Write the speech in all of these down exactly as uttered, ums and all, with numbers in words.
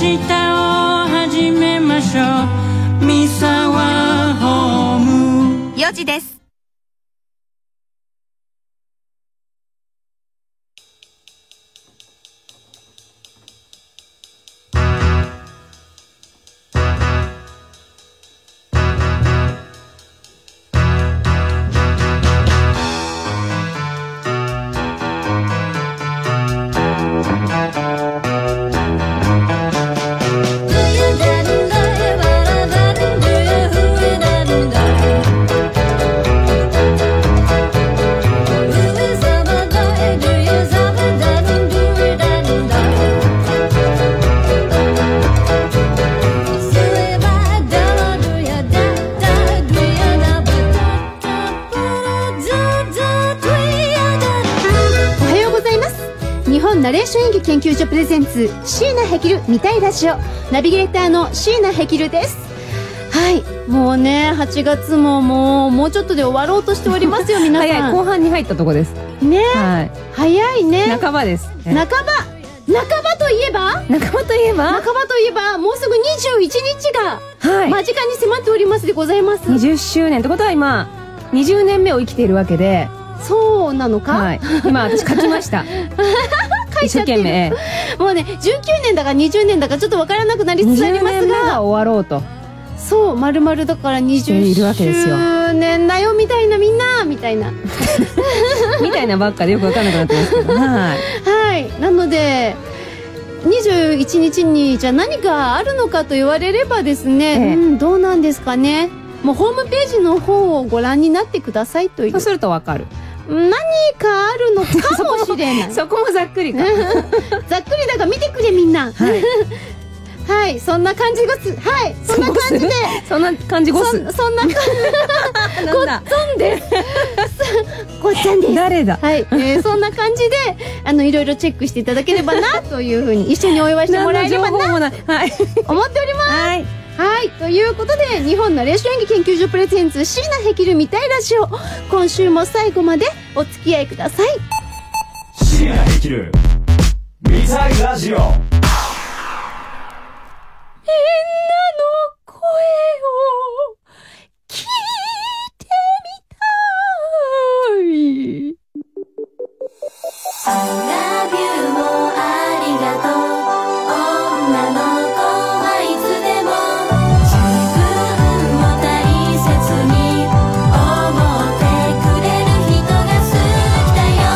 を始めましょう。三沢ホームよじです。 ナレーション演技研究所プレゼンツ椎名ヘキル見たいラジオ、ナビゲーターの椎名ヘキルです。はい、もうねはちがつももうもうちょっとで終わろうとしておりますよ皆さん。 早い、後半に入ったとこですね、 はい、 早いね。 半ばです、 半ば半ばといえば半ばといえば半ばといえばもうすぐにじゅういちにちが間近に迫っておりますでございます、 はい、にじゅっしゅうねんってことは今にじゅうねんめを生きているわけで。 そうなのか、 はい、今私書きました一生懸命もうねじゅうきゅうねんだかにじゅうねんだかちょっとわからなくなりつつありますが、 にじゅうねんめが終わろうと。 そう丸々だからにじゅっしゅうねんだよみたいなみんなみたいなみたいなばっかでよくわかんなくなってますけどはい、 はい、なのでにじゅういちにちにじゃあ何かあるのかと言われればですね、ええ、うん、どうなんですかね。もうホームページの方をご覧になってくださいという。 そうするとわかる何かあるのかもしれないそこもざっくりかざっくりだから見てくれみんな。はい、はい、そんな感じごす。はい、そんな感じでそんな感じごす。 そ, そんな感じごっつんですごっちゃんです。 誰だ。 はい、えー、そんな感じであのいろいろチェックしていただければなというふうに一緒にお祝いしてもらえればなはい、 思っております。 はいはい、ということで日本ナレーション演技研究所プレゼンツ椎名ヘキル見たいラジオ、今週も最後までお付き合いください。 椎名ヘキル見たいラジオ、みんなの声を聞いてみたい。 I love you もありがとう、女の子はいつでも自分を大切に思ってくれる人が好きだよ。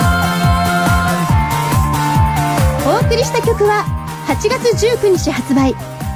はちがつじゅうくにち発売、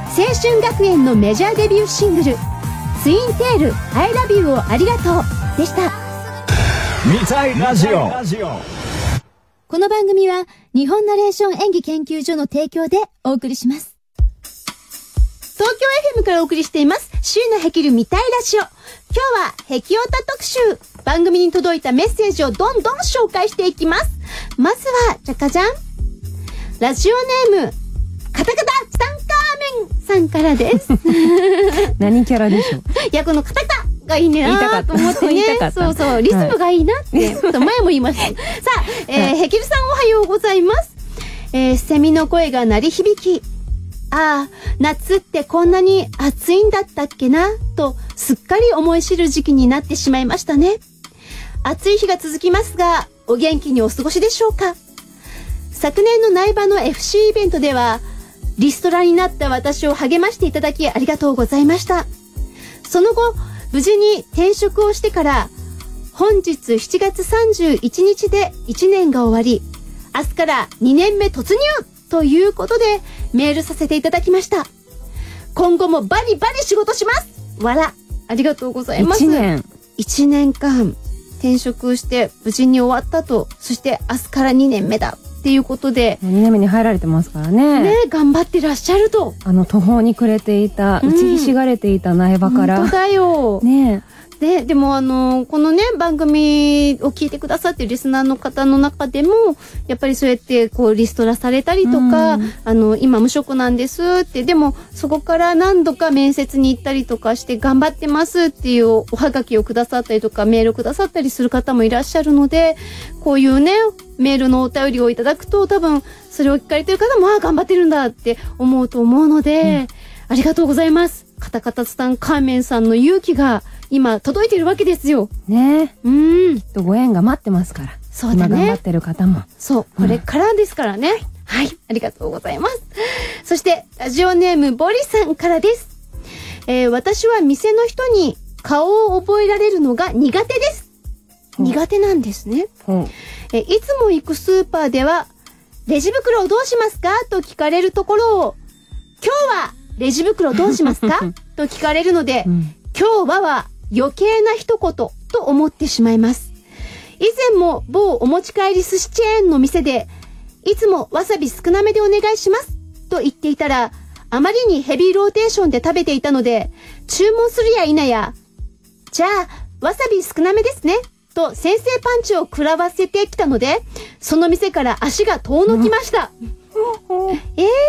青春学園のメジャーデビューシングルツインテール I love you をありがとうでした。 見たいラジオ。 この番組は日本ナレーション演技研究所の提供でお送りします。 東京 エフエム からお送りしています椎名ヘキル見たいラジオ。今日はヘキオタ特集。番組に届いたメッセージをどんどん紹介していきます。まずはじゃかじゃん、ラジオネームカタカタツタンカーメンさんからです何キャラでしょう。 いや、このカタカタがいいねなと思ってね。そうそう、リズムがいいなって、はい、前も言いました。さあ、えーはい、ヘキルさんおはようございます。えー、セミの声が鳴り響き、ああ、夏ってこんなに暑いんだったっけなとすっかり思い知る時期になってしまいましたね。暑い日が続きますが、お元気にお過ごしでしょうか。昨年の苗場の エフシー イベントではリストラになった私を励ましていただきありがとうございました。その後無事に転職をしてから本日しちがつさんじゅういちにちでいちねんが終わり、明日からにねんめ突入ということでメールさせていただきました。今後もバリバリ仕事します。わら、ありがとうございます。いちねんいちねんかん転職して無事に終わったと、そして明日からにねんめだっていうことでにねんめに入られてますからね。 ね、頑張ってらっしゃると。 あの途方に暮れていた、打ちひしがれていた苗場から、 本当だよね。 で、でもあのこのね番組を聞いてくださってるリスナーの方の中でもやっぱりそうやってこうリストラされたりとか、うん、あの今無職なんですって、でもそこから何度か面接に行ったりとかして頑張ってますっていうおはがきをくださったりとかメールくださったりする方もいらっしゃるので、こういうねメールのお便りをいただくと多分それを聞かれてる方もああ頑張ってるんだって思うと思うので、うん、ありがとうございます。カタカタツタンカーメンさんの勇気が今届いているわけですよ。 ねえ。 うん。 きっとご縁が待ってますから。 そうだね。 今頑張ってる方も。 そう。これからですからね。うん、はい。ありがとうございます。そして、ラジオネームボリさんからです。えー、私は店の人に顔を覚えられるのが苦手です。うん、苦手なんですね。うん、えー、いつも行くスーパーでは、レジ袋をどうしますかと聞かれるところを、今日はレジ袋どうしますかと聞かれるので、うん、今日はは余計な一言と思ってしまいます。以前も某お持ち帰り寿司チェーンの店で、いつもわさび少なめでお願いしますと言っていたら、あまりにヘビーローテーションで食べていたので、注文するや否や、じゃあわさび少なめですねと先制パンチを食らわせてきたので、その店から足が遠のきました。えー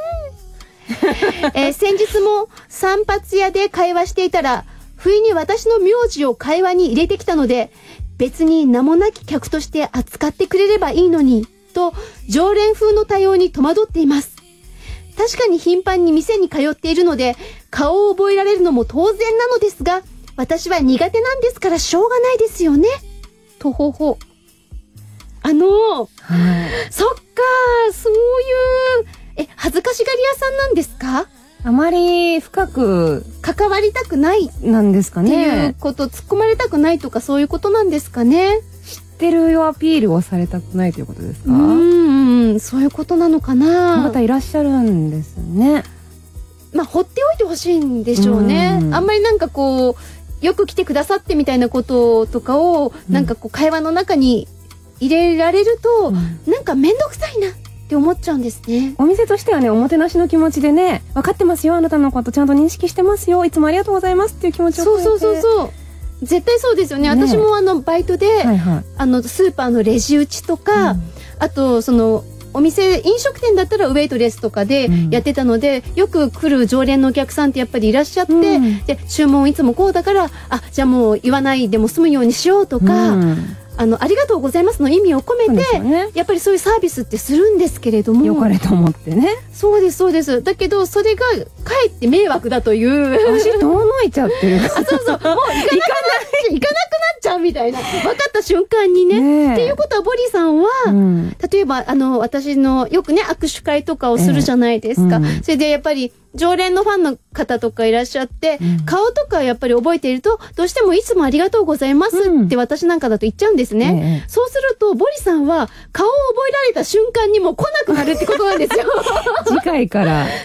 えー、先日も散髪屋で会話していたら、不意に私の名字を会話に入れてきたので、別に名もなき客として扱ってくれればいいのにと常連風の対応に戸惑っています。確かに頻繁に店に通っているので顔を覚えられるのも当然なのですが、私は苦手なんですからしょうがないですよねとほほ。あのーはい、そっかー、そういうえ、恥ずかしがり屋さんなんですか？ あまり深く関わりたくないなんですかね。 っていうこと、突っ込まれたくないとかそういうことなんですかね。 知ってるよアピールをされたくないということですか？ うーん、そういうことなのかな。 またいらっしゃるんですね。 まあ放っておいてほしいんでしょうね。うん、あんまりなんかこうよく来てくださってみたいなこととかを、うん、なんかこう会話の中に入れられると、うん、なんかめんどくさいなって思っちゃうんですね。 お店としてはね、おもてなしの気持ちでね、分かってますよ、あなたのことちゃんと認識してますよ、いつもありがとうございますっていう気持ちを込めて。 そうそうそうそう、絶対そうですよね。ね、私もあのバイトで、はいはい、あのスーパーのレジ打ちとか、うん、あとそのお店飲食店だったらウェイトレスとかでやってたので、うん、よく来る常連のお客さんってやっぱりいらっしゃって、うん、で注文いつもこうだから、あ、じゃあもう言わないでも済むようにしようとか、うん、あのありがとうございますの意味を込めて、ね、やっぱりそういうサービスってするんですけれども、 良かれと思ってね。 そうですそうです。だけどそれがかえって迷惑だという、 足遠のいちゃってる。 あ、そうそう、もう行かなくなっ行かなくなっちゃうみたいな、分かった瞬間にね。ねっていうことはボリーさんは、うん、例えばあの私のよくね握手会とかをするじゃないですか、えーうん、それでやっぱり常連のファンの方とかいらっしゃって、うん、顔とかやっぱり覚えているとどうしてもいつもありがとうございますって私なんかだと言っちゃうんですね、うん、そうするとボリさんは顔を覚えられた瞬間にもう来なくなるってことなんですよ。 次回からそう、も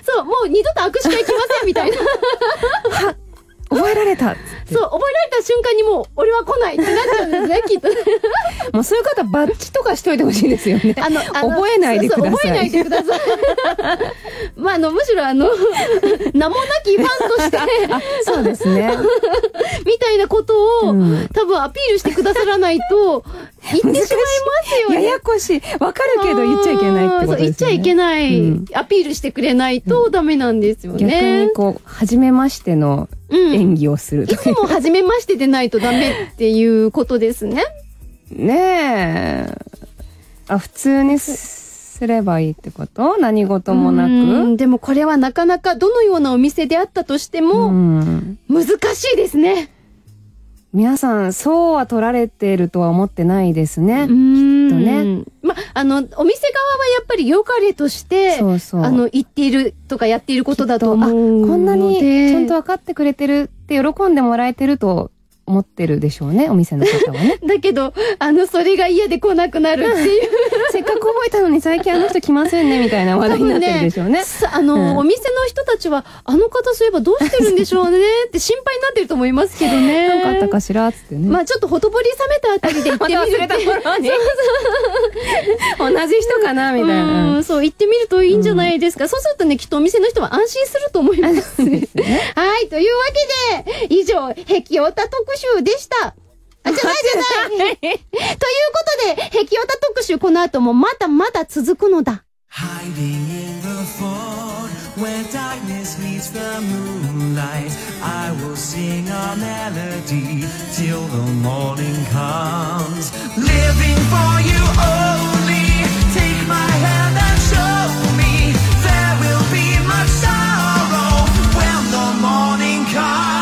う二度と握手会来ませんみたいな覚えられた。 そう、覚えられた瞬間にもう俺は来ないってなっちゃうんですねきっとね。 もうそういう方バッジとかしといてほしいですよね。 あのあの覚えないでください。 そうそう覚えないでください。まああのむしろあの名もなきファンとしてそうですねみたいなことを、うん、多分アピールしてくださらないと言ってしまいますよね。 ややこしい。わかるけど言っちゃいけないってことですよね。そう言っちゃいけない、 うん、アピールしてくれないとダメなんですよね。 逆にこう初めましての演技をする、 うん、いつも初めましてでないとダメっていうことですね。 ねえ。あ、普通にすればいいってこと？何事もなく。 でもこれはなかなかどのようなお店であったとしても難しいですね。 皆さんそうは取られているとは思ってないですね。きっとね。 ま、あのお店側はやっぱり良かれとしてそうそうあの言っているとかやっていることだと思うので、 こんなにちゃんと分かってくれてるって喜んでもらえてると思ってるでしょうね、お店の方はね。 だけどあのそれが嫌で来なくなるっていうせっかく覚えたのに最近あの人来ませんねみたいな話題になってるでしょうね。 あの、うん、お店の人たちはあの方そういえばどうしてるんでしょうねって心配になってると思いますけどね。 何かあったかしらっつってね。 まあちょっとほとぼり冷めたあたりで行ってみるって忘れた頃に同じ人かなみたいな、 うん、そう言ってみるといいんじゃないですか、うん、そうするとねきっとお店の人は安心すると思いますですね。はいというわけで以上ヘキオタ特集でした。あ、じゃないじゃないということで、ヘキオタ特集この後もまだまだ続くのだ。Hiding in the fog, where darkness meets the moonlight, I will sing a melody till the morning comes. Living for you only, take my hand and show me there will be much sorrow when the morning comes.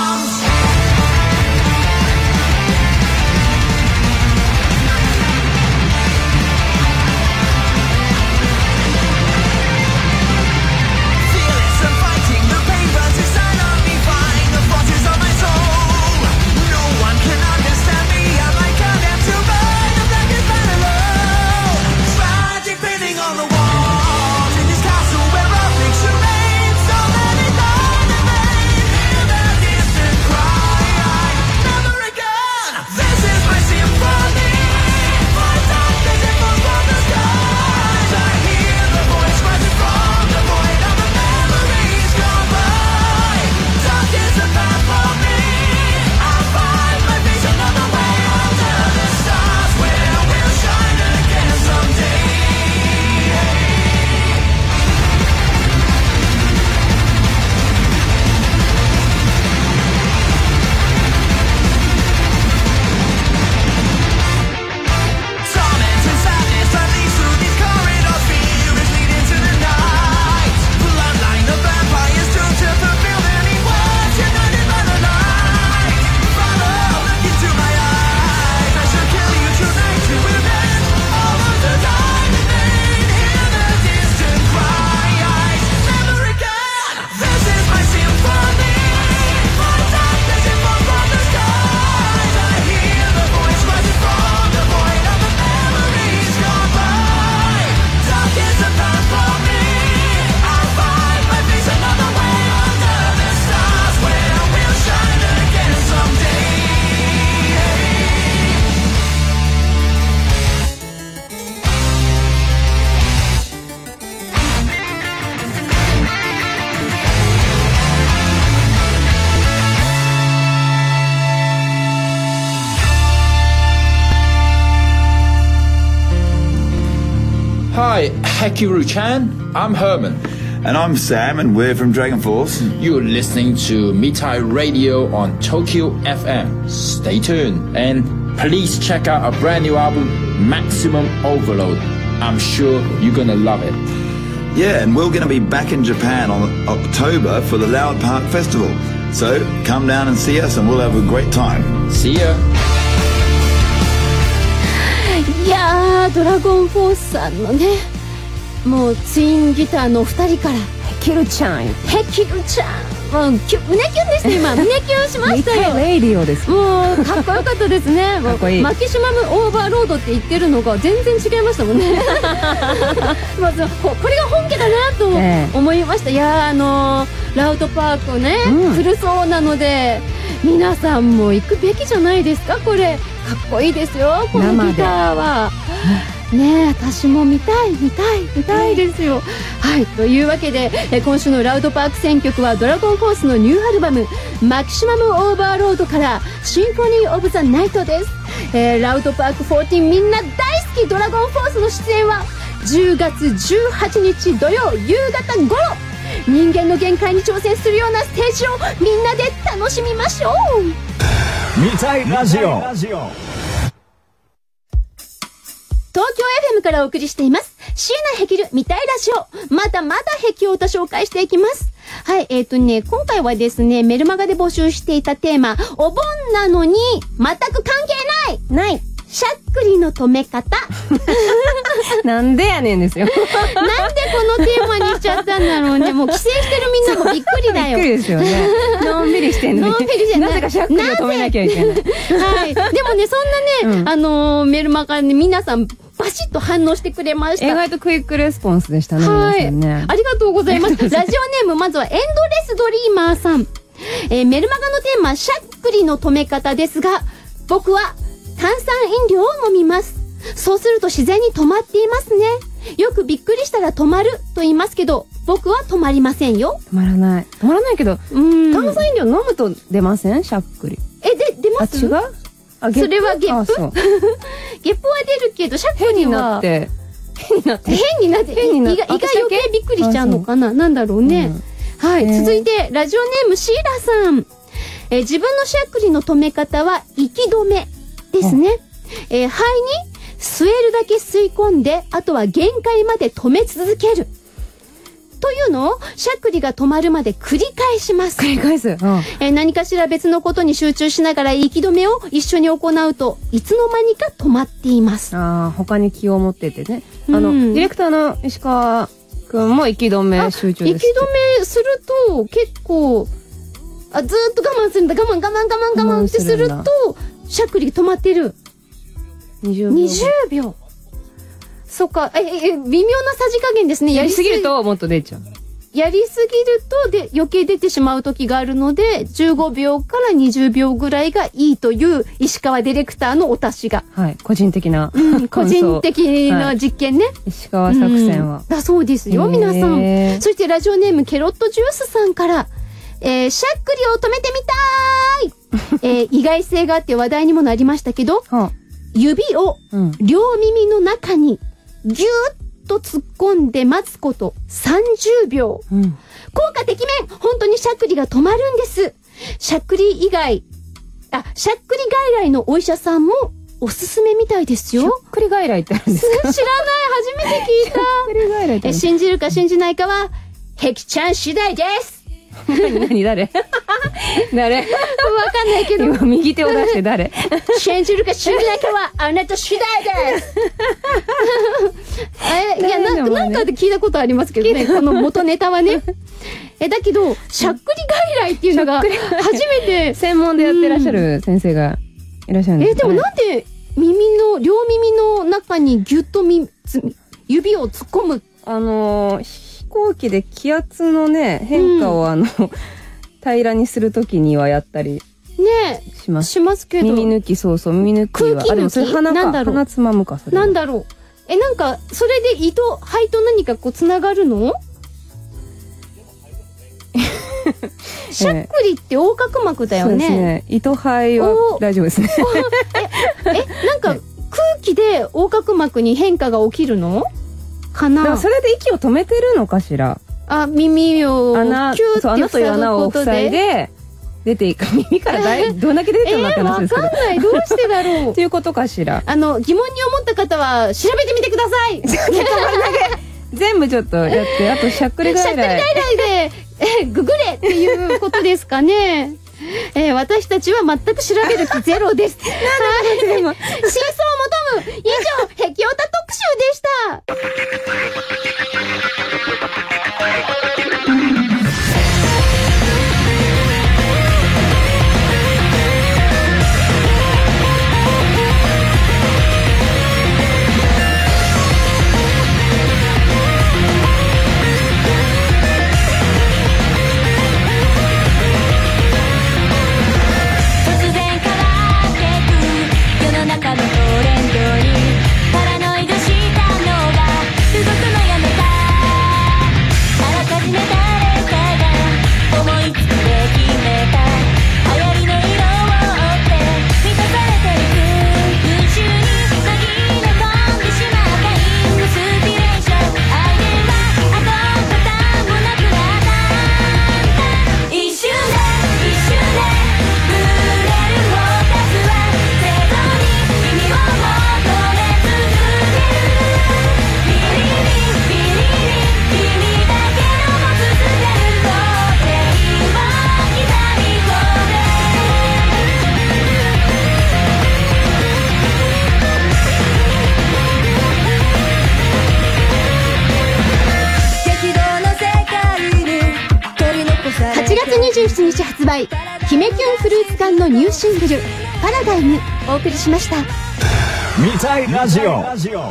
？Hi, Hekiru-chan. I'm Herman. And I'm Sam, and we're from Dragon Force. You're listening to Mitai Radio on Tokyo F M. Stay tuned, and please check out our brand new album, Maximum Overload. I'm sure you're gonna love it. Yeah, and we're gonna be back in Japan on October for the Loud Park Festival. So come down and see us, and we'll have a great time. See ya. いやー、ドラゴンフォースさんのね、もうツインギターのふたりからヘキルちゃんヘキルちゃんもうキュ胸キュンでした今胸キュンしましたよ。 レイディオです。 もうかっこよかったですね。 かっこいい。 マキシマムオーバーロードって言ってるのが全然違いましたもんね。まずここれが本家だなと思いました。ええ、いやあのー、ラウトパークね、うん、古そうなので皆さんも行くべきじゃないですか。これかっこいいですよこのギターは。ねえ私も見たい見たい見たいですよ。はいというわけでえ今週のラウドパーク選曲はドラゴンフォースのニューアルバムマキシマムオーバーロードからシンフォニーオブザナイトです。えー、ラウドパークじゅうよんみんな大好きドラゴンフォースの出演はじゅうがつじゅうはちにち土曜夕方頃、人間の限界に挑戦するようなステージをみんなで楽しみましょう。 見たいラジオ東京 エフエム からお送りしています椎名ヘキル見たいラジオ。まだまだヘキを歌紹介していきます。はいえーとね今回はですねメルマガで募集していたテーマお盆なのに全く関係ないないしゃっくりの止め方なんでやねんですよ。 なんでこのテーマにしちゃったんだろうね。もう帰省してるみんなもびっくりだよ。 びっくりですよね。のんびりしてんのに。 のんびりじゃない。 なぜかしゃっくりを止めなきゃいけない。 はい。でもねそんなね、うん、あのー、メルマガに皆さんバシッと反応してくれました。 意外とクイックレスポンスでしたね。 はい。 ね、 ありがとうございます。ラジオネームまずはエンドレスドリーマーさん。えー、メルマガのテーマしゃっくりの止め方ですが、僕は炭酸飲料を飲みます。そうすると自然に止まっていますね。よくびっくりしたら止まると言いますけど、僕は止まりませんよ。 止まらない。止まらないけど、うん炭酸飲料飲むと出ません？しゃっくり。 え、で、出ます？ あ、違う？あ、 それはゲップ？ゲップは出るけど、しゃっくりは変になって。 変になって。変になって。胃が余計びっくりしちゃうのかな？なんだろうね。うん、はい。続いて、ラジオネームシーラさん。えー、自分のしゃっくりの止め方は息止めですね。えー、肺に吸えるだけ吸い込んで、あとは限界まで止め続ける。というのを、しゃっくりが止まるまで繰り返します。 繰り返す。うん、 えー、何かしら別のことに集中しながら息止めを一緒に行うと、いつの間にか止まっています。 ああ、他に気を持っててね。あの、うん、ディレクターの石川くんも息止め集中です。 息止めすると、結構、あ、ずーっと我慢するんだ。我慢我慢我慢我慢ってすると、しゃっくり止まってる。にじゅうびょう。にじゅうびょう。そっか、え、え、微妙なさじ加減ですね。 やりすぎるともっと出ちゃう。 やりすぎるとで余計出てしまう時があるので、じゅうごびょうからにじゅうびょうぐらいがいいという石川ディレクターのお達しが。 はい、個人的な。 うん、個人的な実験ね。はい、 石川作戦は。 うん、だそうですよ、皆さん。そしてラジオネームケロットジュースさんから、えー、しゃっくりを止めてみたーい、えー、意外性があって話題にもなりましたけど、はあ、指を両耳の中にギューッと突っ込んで待つことさんじゅうびょう、うん、効果てきめん本当にしゃっくりが止まるんです。しゃっくり以外あしゃっくり外来のお医者さんもおすすめみたいですよ。 しゃっくり外来ってあるんですか？ 知らない、初めて聞いた。しゃっくり外来ってえ信じるか信じないかはヘキちゃん次第です。 何何誰誰わかんないけど今右手を出して誰信じるか信じないかはあなた次第ですえいやな、なんかで聞いたことありますけどねこの元ネタはねえだけどしゃっくり外来っていうのが初めて専門でやってらっしゃる先生がいらっしゃるんですか、ね、 えでもなんで耳の両耳の中にギュッとみ指を突っ込むあのー飛行機で気圧のね変化をあの、うん、平らにするときにはやったりねしますしますけど耳抜きそうそう耳抜きは空気抜きあでもそれ鼻かなんだろう鼻つまむかそれなんだろうえなんかそれで胃と肺と何かこうつながるのしゃっくりって横隔膜だよね。 そうですね。胃と肺は大丈夫ですね。 ええなんか空気で横隔膜に変化が起きるの？かな。 でもそれで息を止めてるのかしら。 あ、耳を穴、 キューってそう穴という穴を塞いで出ていく耳からだいどんだけ出てるのって話ですけど。 わかんない。どうしてだろう。 っていうことかしら。 あの疑問に思った方は調べてみてください。 全部ちょっとやってあとしゃっくり外来。しゃっくり外来でえググれっていうことですかね。えー、私たちは全く調べる気ゼロです。なんで真相を求む以上ヘキオタ特集でした。 にじゅうしちにち発売、姫キュンフルーツ缶のニューシングルパラダイムお送りしました。 見たいラジオ。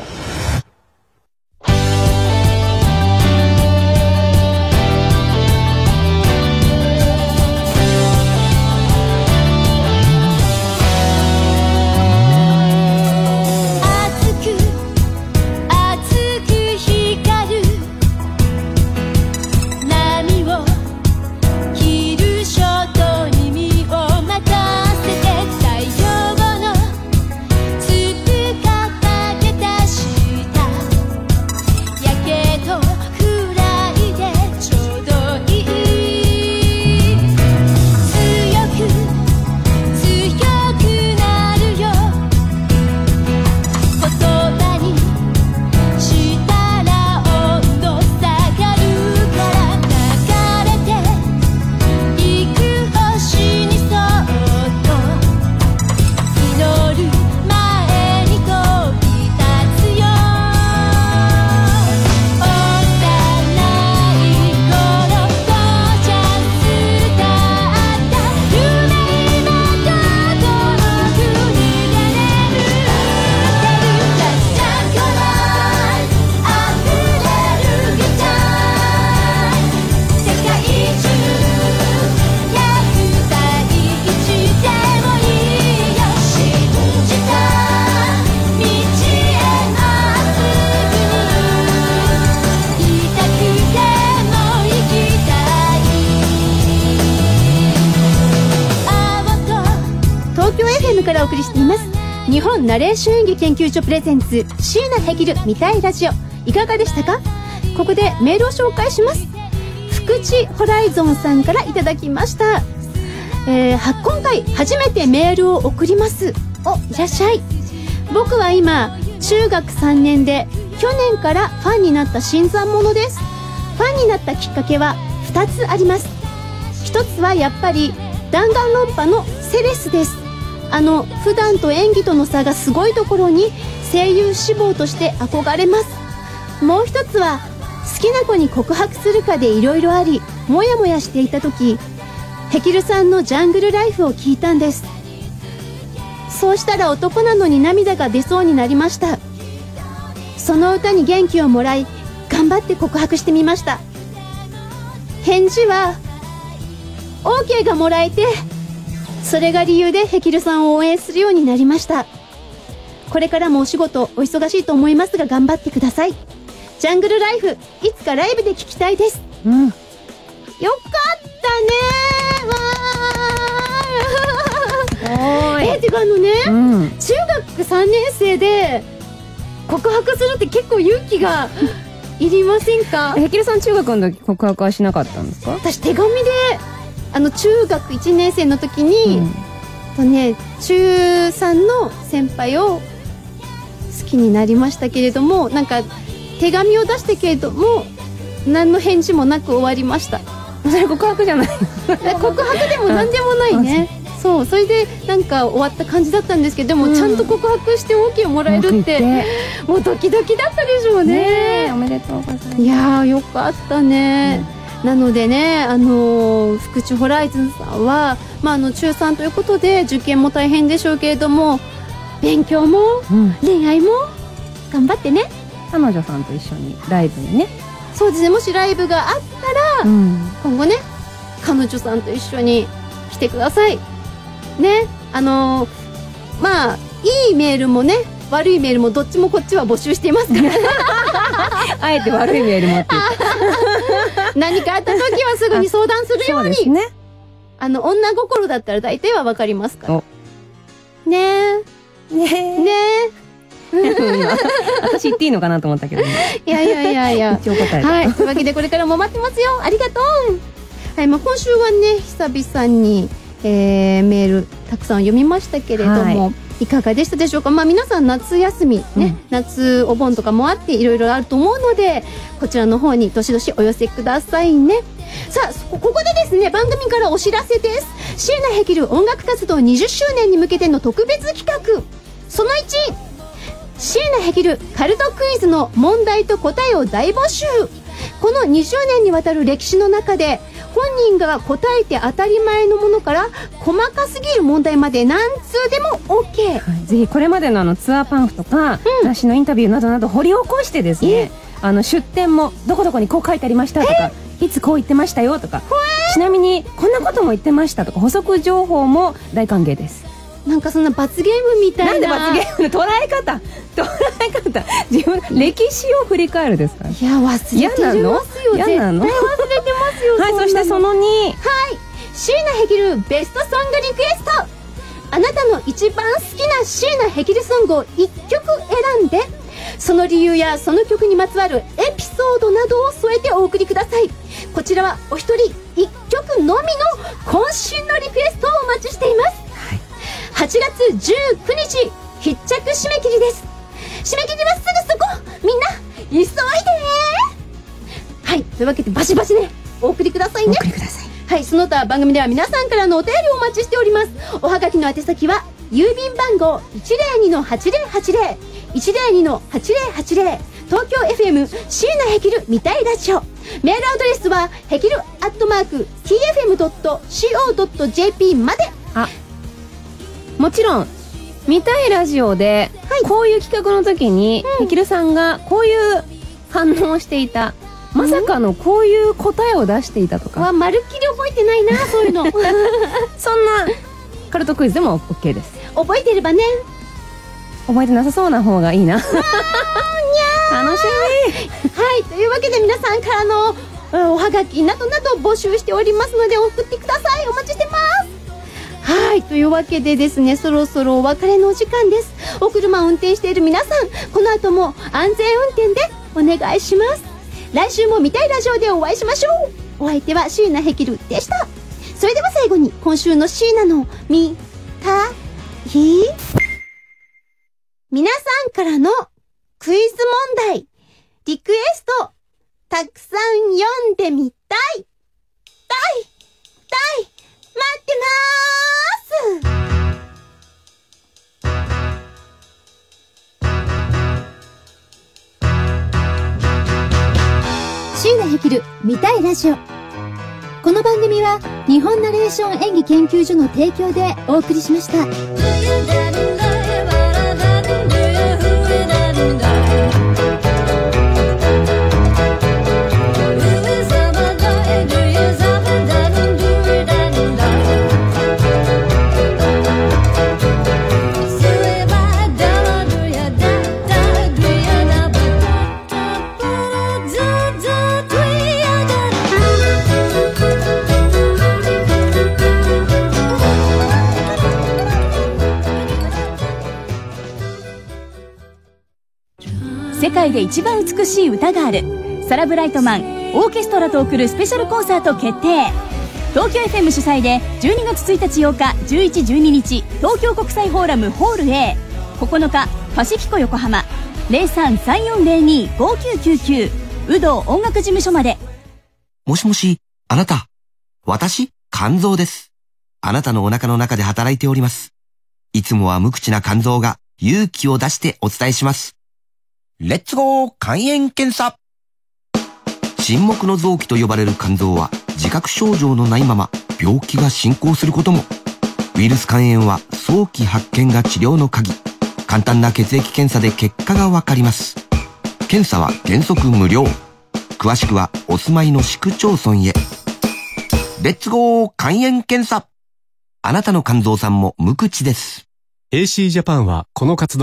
からお送りしています日本ナレーション演技研究所プレゼンツ椎名ヘキル見たいラジオ、いかがでしたか？ここでメールを紹介します。福地ホライゾンさんからいただきました。えー、今回初めてメールを送ります。お、いらっしゃい。僕は今中学さんねんで去年からファンになった新参者です。ファンになったきっかけはふたつあります。ひとつはやっぱり弾丸論破のセレスです。あの普段と演技との差がすごいところに声優志望として憧れます。もう一つは好きな子に告白するかでいろいろありモヤモヤしていた時、ヘキルさんのジャングルライフを聞いたんです。そうしたら男なのに涙が出そうになりました。その歌に元気をもらい頑張って告白してみました。返事は OK がもらえて、それが理由でヘキルさんを応援するようになりました。これからもお仕事お忙しいと思いますが頑張ってください。ジャングルライフいつかライブで聴きたいです。うん、よかったねー。わーえー、てかあのね、うん、中学さんねん生で告白するって結構勇気がいりませんか？ ヘキルさん中学の時告白はしなかったんですか？ 私手紙であの中学いちねん生の時に、うん、とね中さんの先輩を好きになりましたけれども、なんか手紙を出したけれども何の返事もなく終わりました。 それ告白じゃない告白でも何でもないね。そう、それでなんか終わった感じだったんですけど、でも、うん、ちゃんと告白して OK をもらえるってもうドキドキだったでしょうね。 ね、おめでとうございます。 いやーよかったね、うん、なのでね、あのー、福地ホライズンさんは、まあ、あの中さんということで受験も大変でしょうけれども、勉強も、うん、恋愛も頑張ってね。 彼女さんと一緒にライブにね。 そうですね、もしライブがあったら、うん、今後ね彼女さんと一緒に来てくださいね。あのー、まあいいメールもね悪いメールもどっちもこっちは募集していますからあえて悪いメール持って何かあった時はすぐに相談するように。そうですね、あの女心だったら大体は分かりますからねえねえねえ私言っていいのかなと思ったけど、ね、 いやいやいやいや一応答えた、 はい、というわけでこれからも待ってますよ。ありがとう。はい、まあ、今週はね久々に、えー、メールたくさん読みましたけれども、はい、いかがでしたでしょうか。まあ、皆さん夏休みね、うん、夏お盆とかもあっていろいろあると思うので、こちらの方にどしどしお寄せくださいね。さあここでですね番組からお知らせです。椎名ヘキル音楽活動にじゅっしゅうねんに向けての特別企画そのいち、椎名ヘキルカルトクイズの問題と答えを大募集。 このにじゅうねんにわたる歴史の中で本人が答えて当たり前のものから細かすぎる問題まで何通でも OK、 はい、ぜひこれまでのあのツアーパンフとか、うん、雑誌のインタビューなどなど掘り起こしてですね、あの出典もどこどこにこう書いてありましたとか、いつこう言ってましたよとか、ちなみにこんなことも言ってましたとか補足情報も大歓迎です。 なんかそんな罰ゲームみたいな。 なんで罰ゲームの捉え方捉え方自分歴史を振り返るですから。 いや忘れてますよ。 嫌なの？ 絶対忘れてますよ。 はい、そしてそのに、 はい、椎名ヘキルベストソングリクエスト。あなたの一番好きな椎名ヘキルソングをいっきょく選んで、その理由やその曲にまつわるエピソードなどを添えてお送りください。こちらはお一人いっきょくのみの渾身のリクエストをお待ちしています。はちがつじゅうくにち必着締め切りです。締め切りはすぐそこ、みんな急いで。はい、というわけでバシバシねお送りくださいね。 お送りください。 はい、その他番組では皆さんからのお便りをお待ちしております。おはがきの宛先は郵便番号 いちまるにのはちぜろはちぜろ いちまるにのはちぜろはちぜろ 東京 エフエム 椎名ヘキル見たいラジオ。メールアドレスはヘキルアットマーク ティーエフエムドットシーオードットジェーピー まで。 あ、もちろん見たいラジオで、はい、こういう企画の時に、うん、ヘキルさんがこういう反応をしていた、まさかのこういう答えを出していたとか、 はまるっきり覚えてないなそういうのそんなカルトクイズでも OK です。 覚えてればね。 覚えてなさそうな方がいいな楽しみはい、というわけで皆さんからの、うん、おはがきなどなど募集しておりますので送ってください。お待ちしてます。はい、というわけでですね、そろそろお別れのお時間です。お車を運転している皆さん、この後も安全運転でお願いします。来週も見たいラジオでお会いしましょう。お相手は椎名ヘキルでした。それでは最後に今週の椎名の見たい、皆さんからのクイズ問題、リクエストたくさん読んでみたいたいたい待ってまーす。椎名ヘキル見たいラジオ。この番組は日本ナレーション演技研究所の提供でお送りしました。 世界で一番美しい歌がある。サラ・ブライトマンオーケストラと送るスペシャルコンサート決定。東京 エフエム 主催でじゅうにがつついたちようかじゅういち、じゅうににち東京国際フォーラムホール A、 ここのかパシフィコ横浜 ゼロさん さんよんゼロに ごきゅうきゅうきゅう 有働音楽事務所まで。 もしもし、あなた。私、肝臓です。あなたのお腹の中で働いております。いつもは無口な肝臓が勇気を出してお伝えします。レッツゴー肝炎検査。沈黙の臓器と呼ばれる肝臓は自覚症状のないまま病気が進行することも。ウイルス肝炎は早期発見が治療の鍵。簡単な血液検査で結果がわかります。検査は原則無料。詳しくはお住まいの市区町村へ。レッツゴー肝炎検査。あなたの肝臓さんも無口です。 エーシー ジャパンはこの活動